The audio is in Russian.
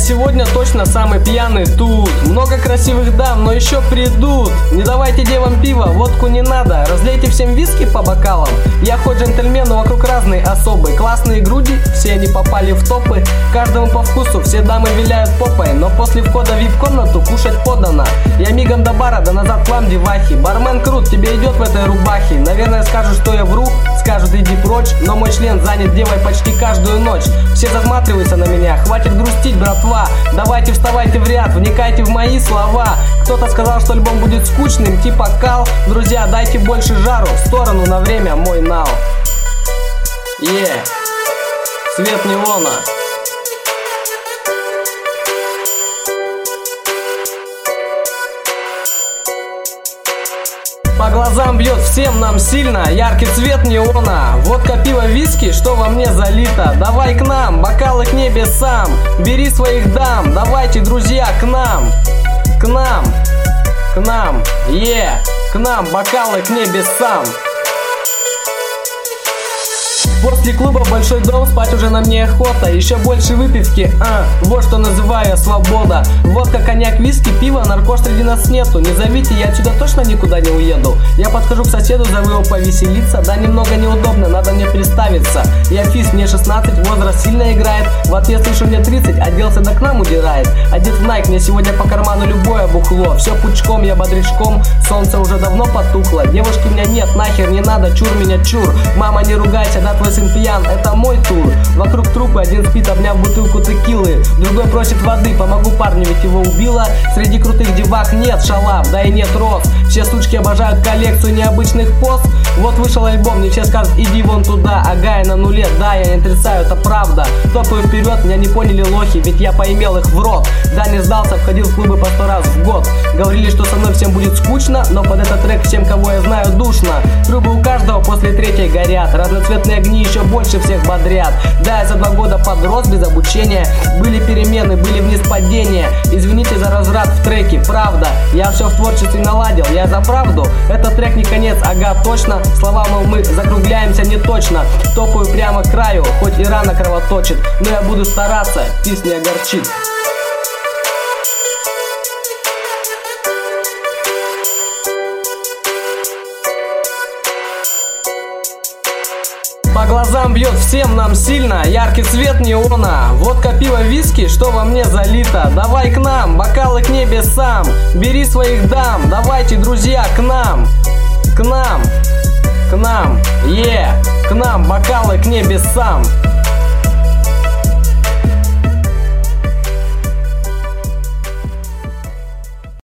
сегодня точно самый пьяный тут. Много красивых дам, но еще придут. Не давайте девам пива, водку не надо. Разлейте всем виски по бокалам. Я хоть джентльмен, но вокруг разные особы. Классные груди, все они попали в топы. Каждому по вкусу, все дамы виляют попой. Но после входа в вип-комнату кушать подано. Я мигом до бара, да назад к вам, девахи. Бармен крут, тебе идет в этой рубахе. Наверное скажут, что я вру, скажут иди прочь. Но мой член занят девой почти каждую ночь. Все засматриваются на меня, хватит грустить, братва. Давайте вставайте в ряд, вникайте в мои слова. Кто-то сказал, что альбом будет скучным, типа кал. Друзья, дайте больше жару, в сторону на время мой нау. Свет неона. По глазам бьет всем нам сильно яркий цвет неона. Водка, пиво, виски, что во мне залито. Давай к нам, бокалы к небесам. Бери своих дам, давайте, друзья, к нам. К нам, к нам, к нам, бокалы к небесам. После клуба большой дом, спать уже на мне охота. Еще больше выпивки, вот что называю я свобода. Водка, коньяк, виски, пиво, наркош среди нас нету. Не зовите, я отсюда точно никуда не уеду. Я подхожу к соседу, зову его повеселиться. Да, немного неудобно, надо мне представиться. Я физ, мне 16, возраст сильно играет. В ответ слышу, мне 30, оделся да к нам удирает. Одет в Nike, мне сегодня по карману любое бухло. Все пучком, я бодрячком, солнце уже давно потухло. Девушки у меня нет, нахер не надо, чур меня чур. Мама, не ругайся, да твой сын пьян, это мой тур. Вокруг трупы, один спит, обняв бутылку текилы. Другой просит воды, помогу парню, ведь его убило. Среди крутых девах нет шалав, да и нет роз. Все сучки обожают коллекцию необычных поз. Вот вышел альбом, мне все скажут, иди вон туда. Ага, я на нуле, да, я не отрицаю, это правда. Топаю вперед, меня не поняли лохи, ведь я поимел их в рот. Да, не сдался, входил в клубы по 100 раз в год. Говорили, что со мной всем будет скучно, но под этот трек всем, кого я знаю, душно. Трубы у каждого после третьей горят. Разноцветные огни еще больше всех бодрят. Да, я за 2 года подрос без обучения. Были перемены, были вниз падения. Извините за разврат в треке, правда. Я все в творчестве наладил, я за правду. Этот трек не конец, ага, точно. Слова, мол, мы закругляемся не точно. Топаю прямо к краю, хоть и рано кровоточит. Но я буду стараться, пис не огорчит. По глазам бьет всем нам сильно яркий цвет неона. Водка, пиво, виски, что во мне залито. Давай к нам, бокалы к небесам. Бери своих дам, давайте, друзья, к нам. К нам, к нам, к нам, бокалы к небесам.